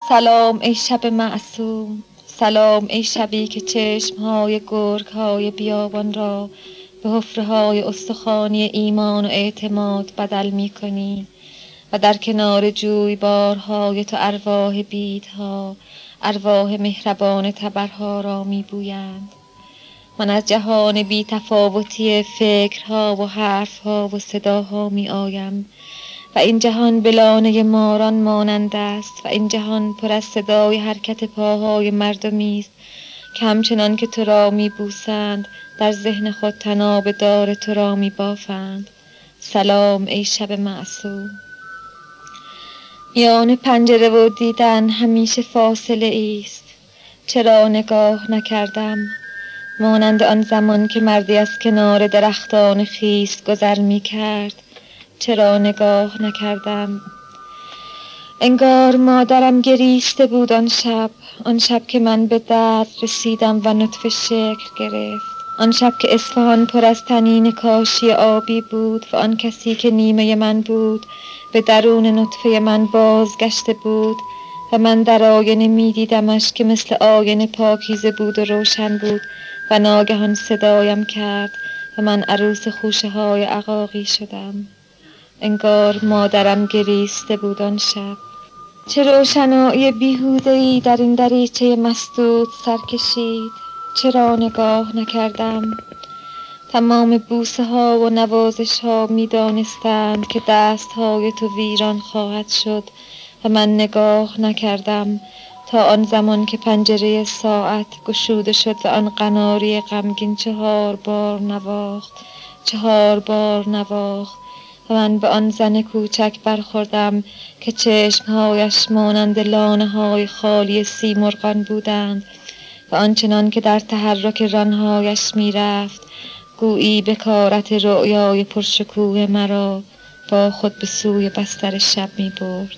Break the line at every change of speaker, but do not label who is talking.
سلام ای شب معصوم، سلام ای شبی که چشمهای گرگهای بیابان را به حفره‌های استخوانی ایمان و اعتماد بدل می کنی و در کنار جویبارهای تو ارواح بیدها، ارواح مهربان تبرها را می بویند. من از جهان بی تفاوتی فکرها و حرفها و صداها می آیم و این جهان به لانه ماران مانند است و این جهان پر از صدای حرکت پاهای مردمی است که همچنان که تو را می بوسند در ذهن خود طناب دار تو را می بافند. سلام ای شب معصوم. میان پنجره و دیدن همیشه فاصله است. چرا نگاه نکردم؟ مانند آن زمان که مردی از کنار درختان خیس گذر می کرد. چرا نگاه نکردم؟ انگار مادرم گریسته بود آن شب که من به درد رسیدم و نطفه شکل گرفت. آن شب که اصفهان پر از طنین کاشی آبی بود و آن کسی که نیمه من بود به درون نطفه من بازگشته بود و من در آینه می دیدمش که مثل آینه پاکیزه بود و روشن بود و ناگهان صدایم کرد و من عروس خوشه های عقاقی شدم. انگار مادرم گریسته بود آن شب. چه روشنایی بیهوده‌ای در این دریچه مسدود سر کشید. چرا نگاه نکردم؟ تمام بوسه ها و نوازش ها می دانستند که دست های تو ویران خواهد شد و من نگاه نکردم تا آن زمان که پنجره ساعت گشوده شد و آن قناری غمگین 4 بار نواخت و من به آن زن کوچک برخوردم که چشمهایش مانند لانه های خالی سیمرغان بودند و آنچنان که در تحرک رانهایش می رفت گویی بکارت رؤیای پرشکوه مرا با خود به سوی بستر شب می برد.